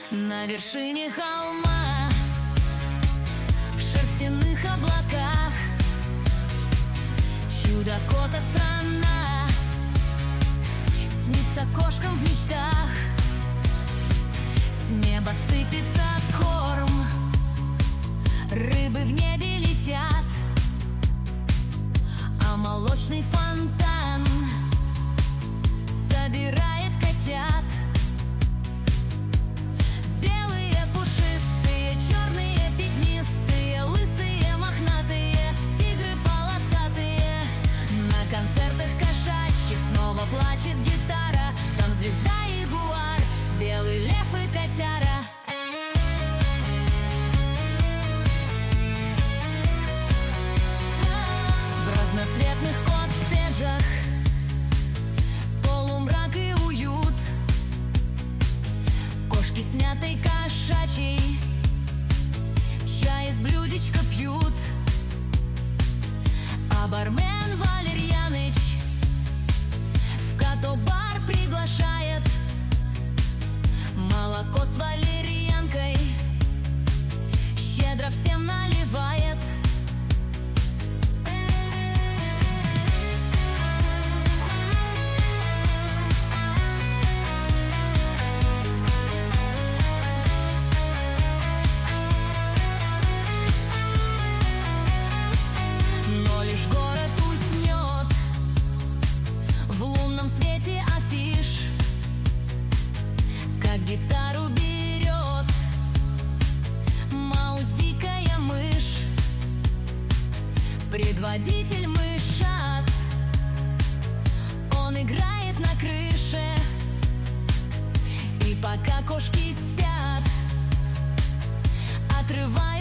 На вершине холма, в шерстяных облаках, чудо-кота страна снится кошкам в мечтах. С неба сыпется корм, рыбы в небе летят, а молочный фонтан собирает котят. Белые, пушистые, черные, пятнистые, лысые, мохнатые, тигры полосатые. На концертах кошачьих снова плачет гитара. Там звезда и ягуар, белый лев и котяра. В разноцветных коттеджах полумрак и уют. Кошки с мятой кошачьей чай из блюдечка пьют, а бармен Валерьяныч в кото-бар приглашает. Молоко с валерьянкой щедро всем наливает. Но лишь город уснет в лунном свете афиш, как гитару берет Маус, дикая мышь, предводитель мышат. Он играет на крыше, и пока кошки спят, отрывает